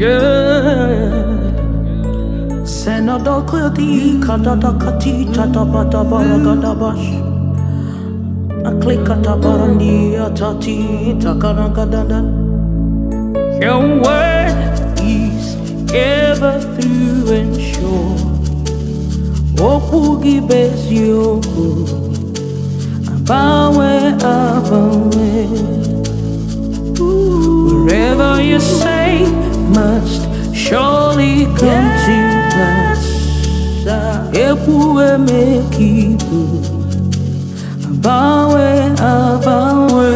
Yeah. Senada kredi kadada kati tada bada baragada bash. Aklikata barandi atati takana gadada. Your word is ever through and sure. Opugi besyoku abawe abawe. Wherever you say must surely come to pass. Epuwe mekibu abawe abawe.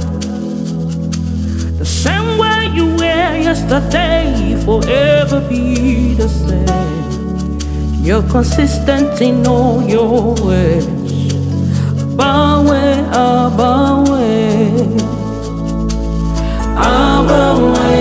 The same way you were yesterday, forever be the same. You're consistent in all your ways. Abawe abawe abawe.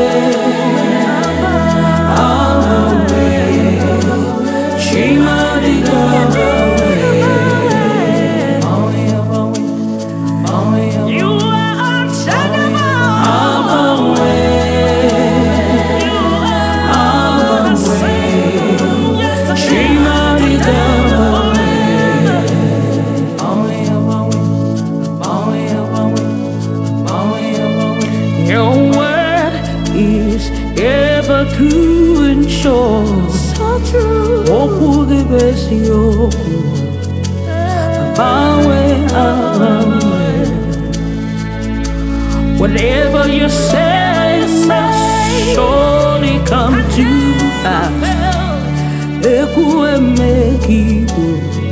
Your word is ever true and sure. So true. Opugi besyoku abawe abawe. Whatever you say must surely come to pass. Ekuwe mekibu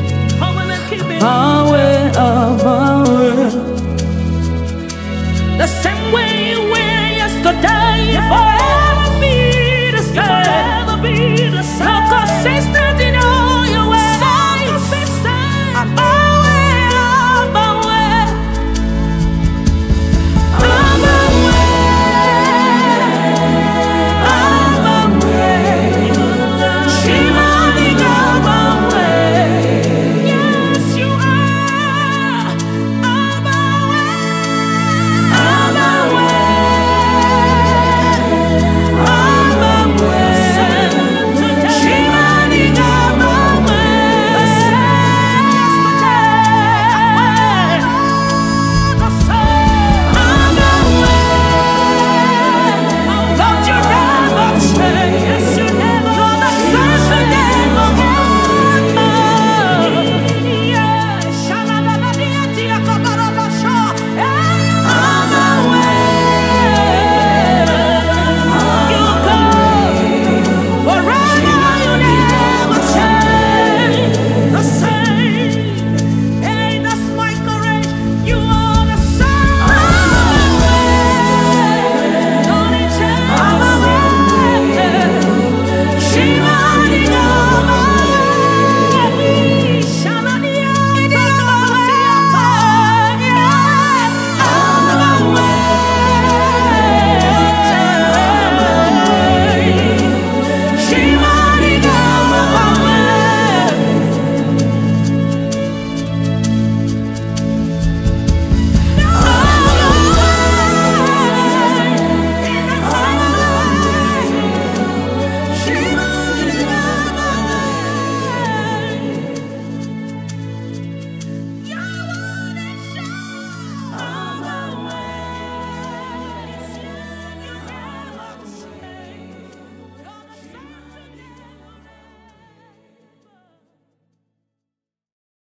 abawe abawe. The same way you were yesterday,